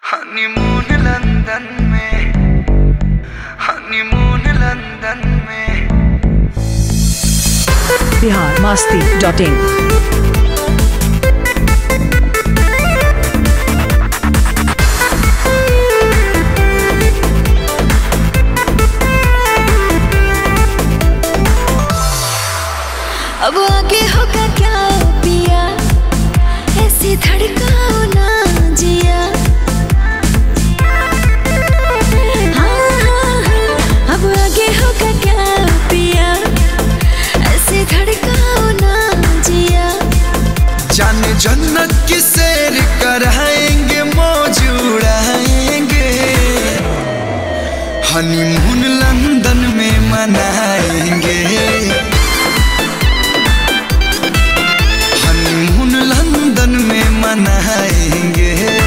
Honeymoon London में, honeymoon London में। biharmasti.in। अब आगे होगा क्या पिया, ऐसी धड़काओ ना जिया। हाँ हाँ हाँ, अब आगे होगा क्या पिया, ऐसी धड़काओ ना जिया। जाने जन्नत की सैर कराएंगे, मौज उड़ाएंगे, हनीमून लंदन में मनाएंगे, हनीमून लंदन में मनाएंगे।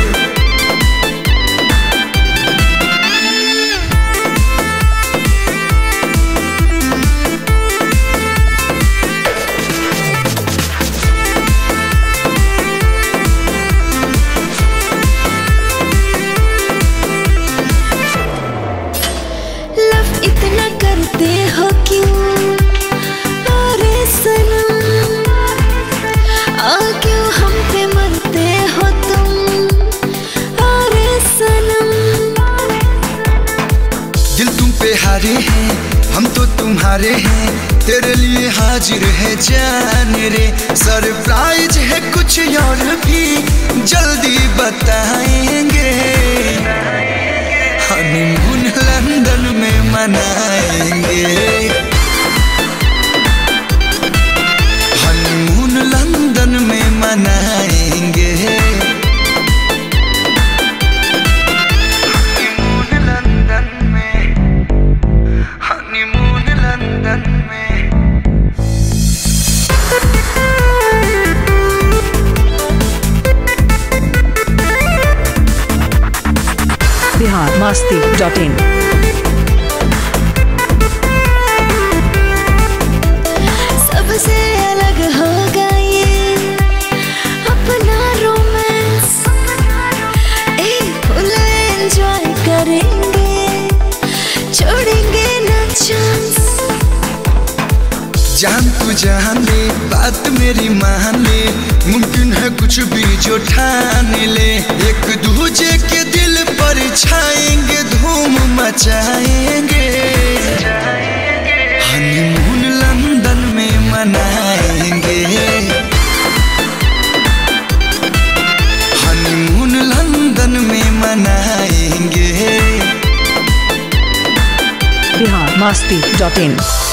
लव इतना करते हो क्यों, अरे सनम, क्यों हम पे मरते हो तुम, अरे सनम। दिल तुम पे हारे हैं, हम तो तुम्हारे हैं, तेरे लिए हाजिर है जान रे। सरप्राइज है कुछ और भी, जल्दी बताएंगे, हनीमून लंदन में मनाएंगे, हनीमून लंदन में मनाएंगे, हनीमून लंदन में, हनीमून लंदन में। biharmasti.in। सबसे अलग होगा ये अपना रोमांस, एक फुल एंजॉय करेंगे, छोड़ेंगे ना चांस। जान तू जान ले, बात मेरी मान ले, मुमकिन है कुछ भी जो ठान ले। एक दूजे के दिल पर छाएंगे, धूम मचाएंगे, हनीमून लंदन में मनाएंगे, हनीमून लंदन में मनाएंगे। biharmasti.in।